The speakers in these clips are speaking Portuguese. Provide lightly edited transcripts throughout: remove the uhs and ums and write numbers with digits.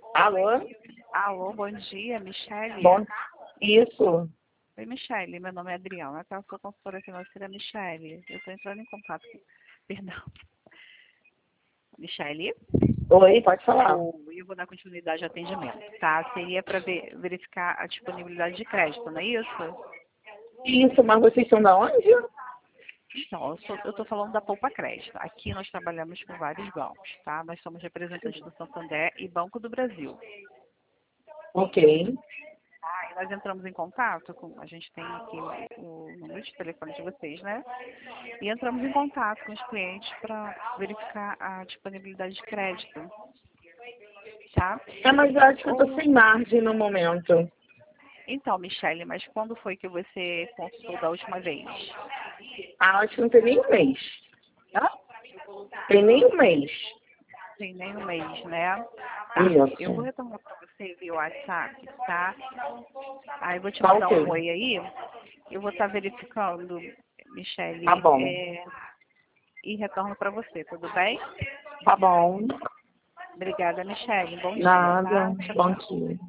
Alô? Alô, bom dia, Michele. Bom, isso. Oi, Michele, meu nome é Adriana, tá? Eu sou consultora financeira Michele. Eu estou entrando em contato com... Perdão. Michele? Oi, pode falar. Eu vou dar continuidade ao atendimento, tá? Seria para verificar a disponibilidade de crédito, não é isso? Isso, mas vocês são da onde? Então, eu estou falando da Poupa Crédito. Aqui nós trabalhamos com vários bancos, tá? Nós somos representantes do Santander e Banco do Brasil. Ok. E nós entramos em contato a gente tem aqui o número de telefone de vocês, né? E entramos em contato com os clientes para verificar a disponibilidade de crédito, tá? Mas eu acho que eu tô sem margem no momento. Então, Michele, mas quando foi que você consultou da última vez? Acho que não tem nem um mês. Hã? Tem nem um mês. Tem nem um mês, né? Tá. Eu vou Isso. retornar para você via WhatsApp, tá? Aí eu vou te Tá mandar um ok. oi aí. Eu vou estar verificando, Michele, Tá bom. e retorno para você, tudo bem? Tá bom. Obrigada, Michele. Bom dia, Nada. tá? Tchau, Bom tchau. dia.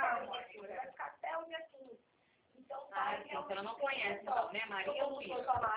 Ela não conhece, né, Maria Luísa?